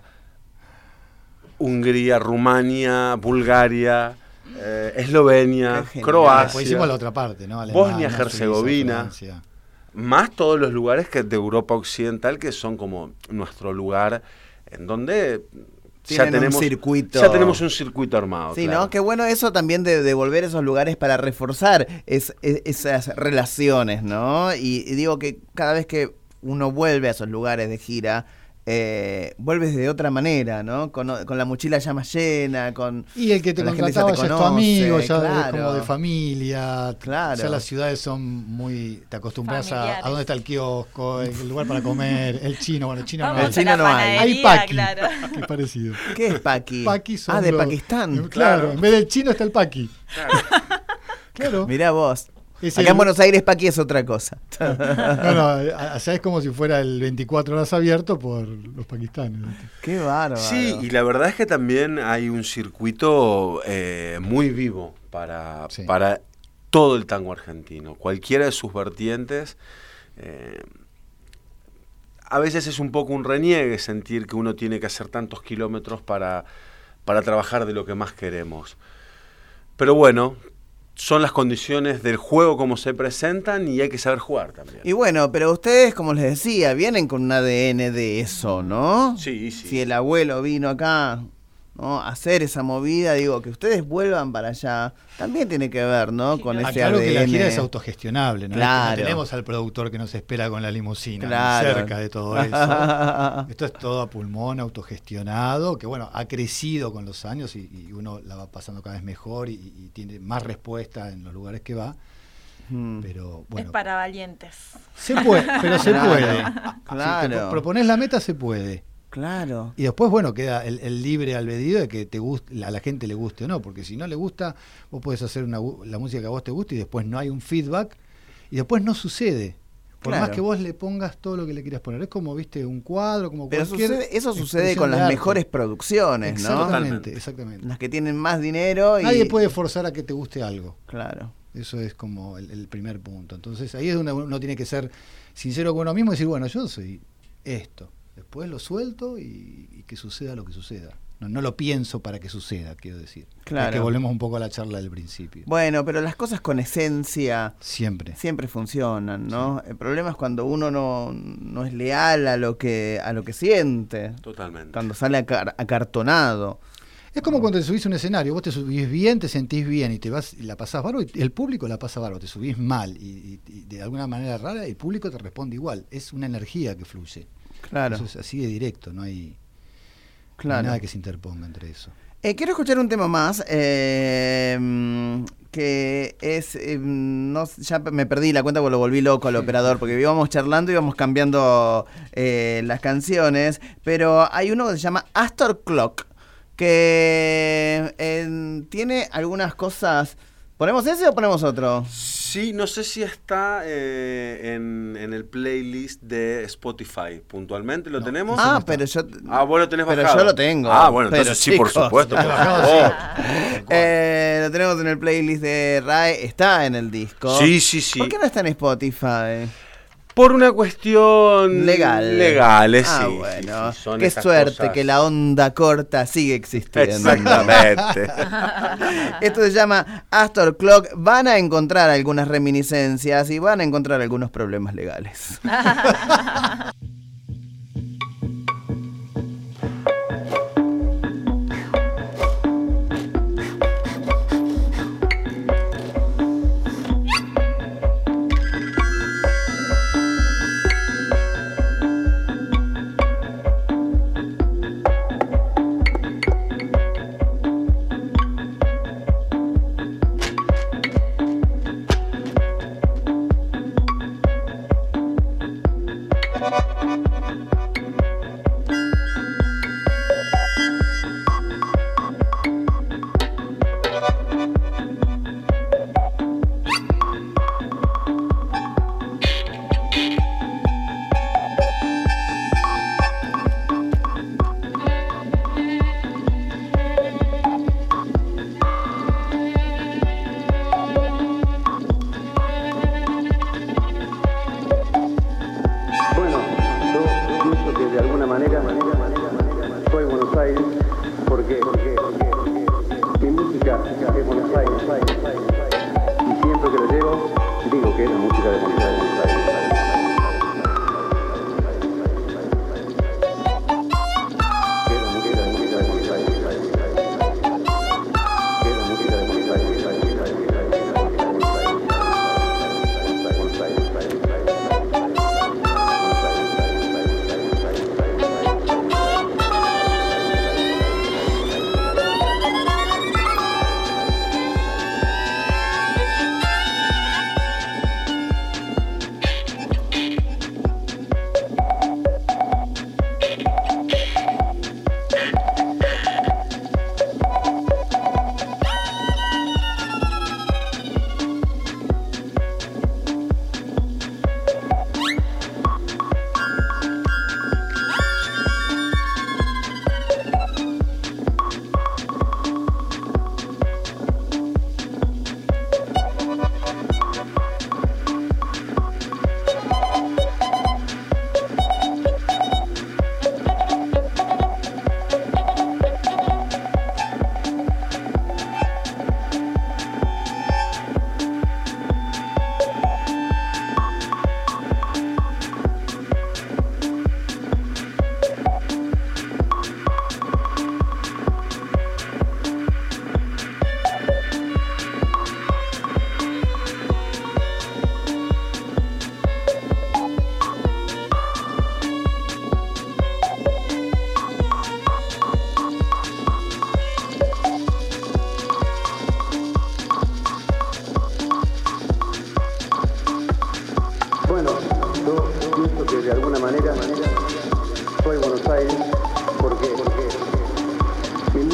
Hungría, Rumania, Bulgaria, Eslovenia, Qué genial. Croacia. Después hicimos la otra parte, ¿no? Alemania, Bosnia, Herzegovina. Suiza, Francia. Más todos los lugares de Europa Occidental, que son como nuestro lugar en donde Tienen un circuito. Ya tenemos un circuito armado. Sí, claro. ¿no? Qué bueno eso también de volver a esos lugares para reforzar esas relaciones, ¿no? Y digo que cada vez que uno vuelve a esos lugares de gira, vuelves de otra manera, ¿no? Con la mochila ya más llena, y el que te contrataba ya es tu amigo, ya es como de familia. Claro. Ya las ciudades son muy... Te acostumbras a dónde está el kiosco, el lugar para comer, el chino. Bueno, el chino Vamos no el chino no hay. hay paqui. Claro. Qué parecido. ¿Qué es paqui? Paqui son de los- Pakistán. Claro, en vez del chino está el paqui. Claro. Mirá vos. Es Acá el- en Buenos Aires paqui es otra cosa. No, allá es como si fuera el 24 horas abierto por los pakistanes. Qué bárbaro. Sí, y la verdad es que también hay un circuito muy vivo Sí. para todo el tango argentino, cualquiera de sus vertientes. A veces es un poco un reniegue sentir que uno tiene que hacer tantos kilómetros para trabajar de lo que más queremos. Pero bueno, son las condiciones del juego como se presentan y hay que saber jugar también. Y bueno, pero ustedes, como les decía, vienen con un ADN de eso, ¿no? Sí, sí. Si el abuelo vino acá, ¿no?, a hacer esa movida, digo, que ustedes vuelvan para allá, también tiene que ver, ¿no?, con ese Aclaro ADN. que la gira es autogestionable, ¿no? Claro. No tenemos al productor que nos espera con la limusina, Claro. cerca de todo eso. Esto es todo a pulmón, autogestionado, que bueno, ha crecido con los años y uno la va pasando cada vez mejor y tiene más respuesta en los lugares que va. Pero bueno, Es para valientes. se puede, pero se Claro. puede. Claro. Si te propones la meta, se puede. Claro. Y después, bueno, queda el libre albedrío de que te guste, a la gente le guste o no, porque si no le gusta, vos podés hacer la música que a vos te guste y después no hay un feedback y después no sucede. Por Claro. más que vos le pongas todo lo que le quieras poner. Es como, viste, un cuadro, como Pero cualquier eso sucede expresión con de las arte. mejores producciones, ¿no? Exactamente, exactamente. Las que tienen más dinero y... Nadie puede forzar a que te guste algo. Claro. Eso es como el primer punto. Entonces ahí es donde uno tiene que ser sincero con uno mismo y decir, bueno, yo soy esto. Después lo suelto y que suceda lo que suceda. No lo pienso para que suceda, quiero decir. Claro. Es que volvemos un poco a la charla del principio. Bueno, pero las cosas con esencia Siempre. funcionan, ¿no? El problema es cuando uno no es leal a lo que siente, Totalmente. cuando sale acartonado. Es como cuando te subís a un escenario, vos te subís bien, te sentís bien y te vas y la pasás bárbaro y el público la pasa bárbaro, te subís mal y de alguna manera rara el público te responde igual. Es una energía que fluye. Claro, Eso es así de directo, no hay claro. nada que se interponga entre eso. Quiero escuchar un tema más, que es, ya me perdí la cuenta porque lo volví loco al operador, porque íbamos charlando, íbamos cambiando las canciones, pero hay uno que se llama Astor Clock, que tiene algunas cosas... ¿Ponemos ese o ponemos otro? Sí, no sé si está en el playlist de Spotify puntualmente, ¿lo tenemos? Ah, pero yo... Vos lo tenés pero bajado. yo lo tengo. Ah, bueno, Pero, entonces sí, por chicos, supuesto. lo por bajado, favor. lo tenemos en el playlist de RAE, está en el disco. Sí, sí, sí. ¿Por qué no está en Spotify? Por una cuestión Legal. legales, Ah, sí. bueno. Sí, son Qué esas suerte cosas. que la onda corta sigue existiendo. Exactamente. Esto se llama Astor Clock. Van a encontrar algunas reminiscencias y van a encontrar algunos problemas legales.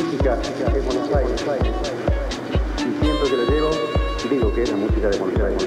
música es Buenos Aires. Y siempre que la llevo, digo que es la música de Buenos Aires.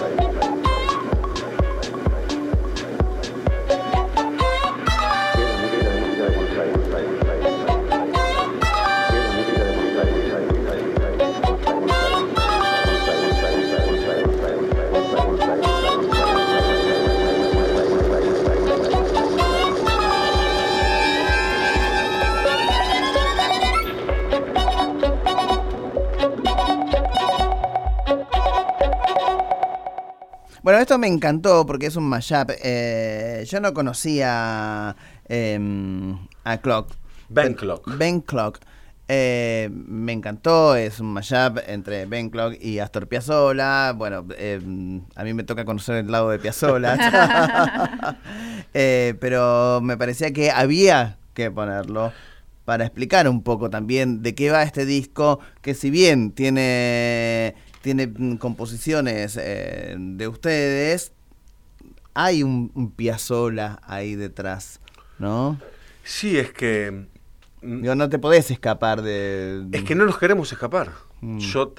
Bueno, esto me encantó porque es un mashup. Yo no conocía a Clock. Ben Clock. Ben Clock. Me encantó, es un mashup entre Ben Clock y Astor Piazzolla. Bueno, a mí me toca conocer el lado de Piazzolla. Pero me parecía que había que ponerlo para explicar un poco también de qué va este disco, que si bien tiene composiciones de ustedes, hay un Piazzolla ahí detrás, ¿no? Sí, es que... Digo, no te podés escapar de... Es que no nos queremos escapar. Mm. Yo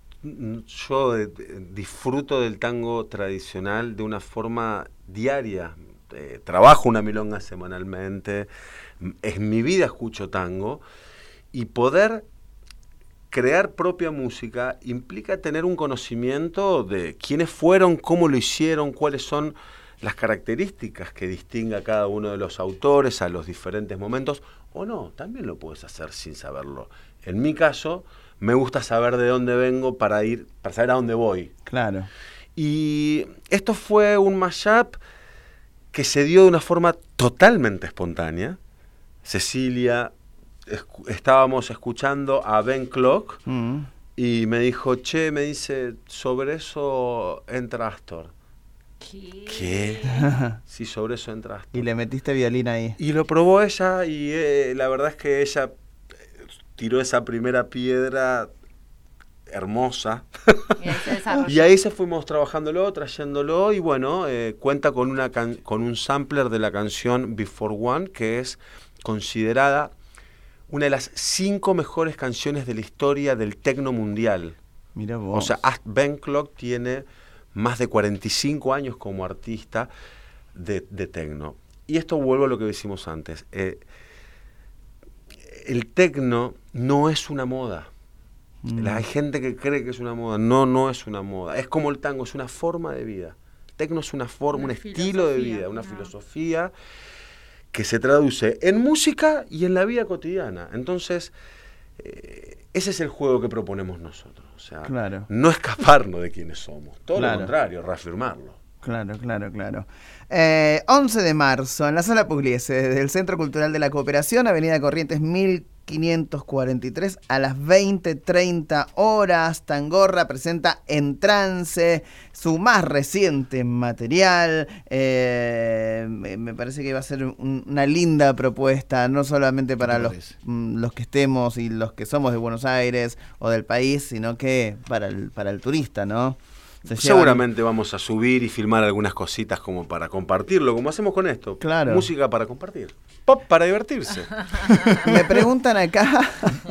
disfruto del tango tradicional de una forma diaria. Trabajo una milonga semanalmente, en mi vida escucho tango, y poder crear propia música implica tener un conocimiento de quiénes fueron, cómo lo hicieron, cuáles son las características que distingue a cada uno de los autores a los diferentes momentos, o no, también lo puedes hacer sin saberlo. En mi caso, me gusta saber de dónde vengo para saber a dónde voy. Claro. Y esto fue un mashup que se dio de una forma totalmente espontánea. Cecilia, estábamos escuchando a Ben Clock y me dijo, me dice, sobre eso entra Astor. ¿Qué? Sí, sobre eso entra Astor. Y le metiste violín ahí. Y lo probó ella y la verdad es que ella tiró esa primera piedra hermosa. Y ahí se desarrolló. Y ahí se fuimos trabajándolo, trayéndolo, y bueno, cuenta con con un sampler de la canción Before One, que es considerada una de las 5 mejores canciones de la historia del techno mundial. Mira vos. O sea, Ben Clock tiene más de 45 años como artista de techno. Y esto vuelvo a lo que decimos antes. El techno no es una moda. Hay gente que cree que es una moda. No es una moda. Es como el tango, es una forma de vida. El techno es una forma, un estilo de vida, una filosofía que se traduce en música y en la vida cotidiana. Entonces, ese es el juego que proponemos nosotros. O sea, claro. No escaparnos de quienes somos. Todo claro. lo contrario, reafirmarlo. Claro. 11 de marzo, en la Sala Pugliese del Centro Cultural de la Cooperación, Avenida Corrientes 1543, a las 20:30 horas. Tangorra presenta En Trance, su más reciente material. Me parece que va a ser una linda propuesta, no solamente para los que estemos y los que somos de Buenos Aires o del país, sino que para el turista, ¿no? Seguramente vamos a subir y filmar algunas cositas como para compartirlo, como hacemos con esto. Claro. Música para compartir. Pop para divertirse. Me preguntan acá,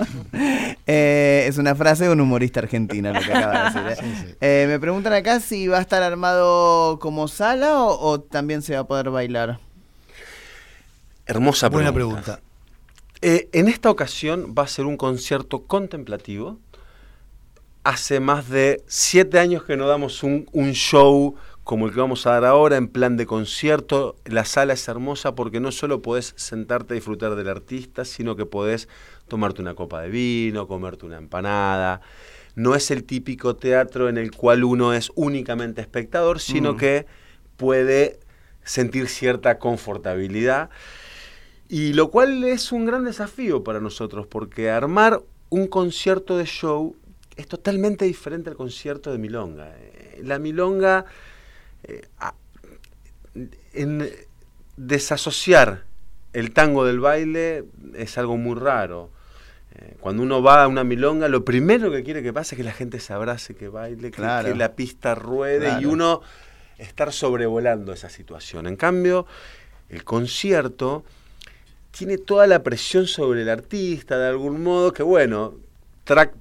es una frase de un humorista argentino lo que acaba de decir. Sí. Me preguntan acá si va a estar armado como sala o también se va a poder bailar. Hermosa Buena pregunta. En esta ocasión va a ser un concierto contemplativo. Hace más de 7 años que no damos un show como el que vamos a dar ahora en plan de concierto. La sala es hermosa porque no solo podés sentarte a disfrutar del artista, sino que podés tomarte una copa de vino, comerte una empanada. No es el típico teatro en el cual uno es únicamente espectador, sino que puede sentir cierta confortabilidad. Y lo cual es un gran desafío para nosotros, porque armar un concierto de show es totalmente diferente al concierto de milonga. La milonga, desasociar el tango del baile es algo muy raro. Cuando uno va a una milonga, lo primero que quiere que pase es que la gente se abrace, que baile, claro. que la pista ruede, claro. Y uno estar sobrevolando esa situación. En cambio, el concierto tiene toda la presión sobre el artista de algún modo, que bueno, track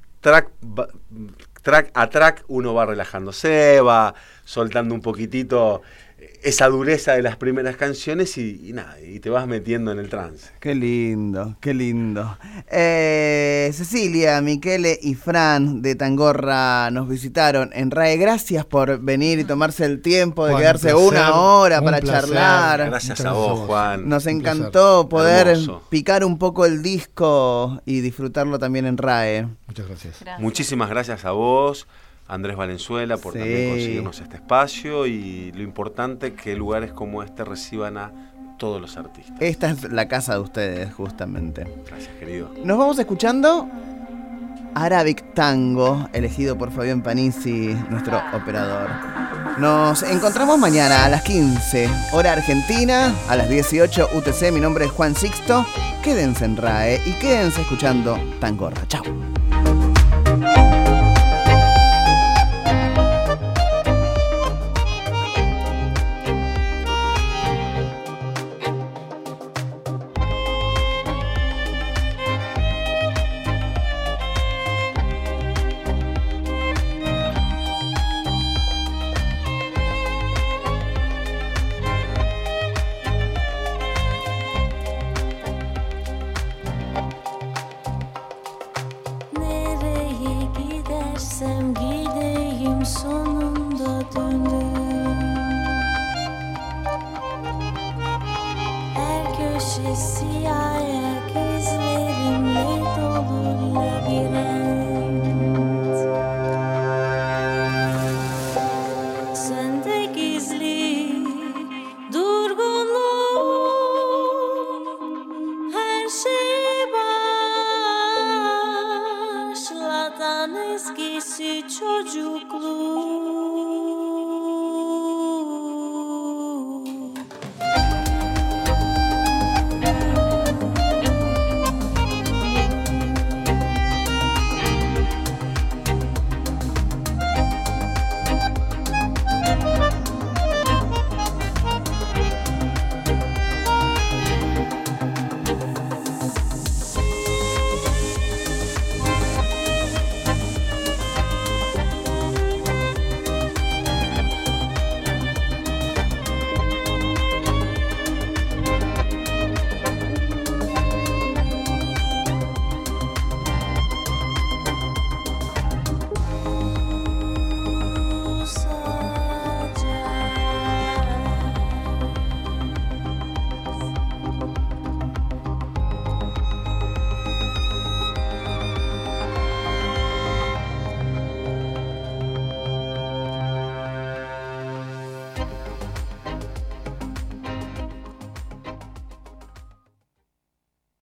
a track uno va relajándose, va soltando un poquitito esa dureza de las primeras canciones y nada, y te vas metiendo en el trance. Qué lindo, qué lindo. Cecilia, Michele y Fran de Tangorra nos visitaron en RAE. Gracias por venir y tomarse el tiempo de Juan, quedarse un placer, una hora un para placer. charlar. Gracias Muchas a vos, gracias. Juan. Nos Un encantó poder Hermoso. picar un poco el disco y disfrutarlo también en RAE. Muchas gracias. Gracias. Muchísimas gracias a vos, Andrés Valenzuela, por Sí. también conseguirnos este espacio y lo importante que lugares como este reciban a todos los artistas. Esta es la casa de ustedes, justamente. Gracias, querido. Nos vamos escuchando Arabic Tango, elegido por Fabián Panisi, nuestro operador. Nos encontramos mañana a las 15, hora argentina, a las 18 UTC. Mi nombre es Juan Sixto. Quédense en RAE y quédense escuchando Tangorra. Chao. Nereye gidersem gideyim sonunda dönüm. Her köşesi ayak izlerimle dolu labirent. Sende gizli durgunluğum, her şey başlatan eskisi çocukluğum.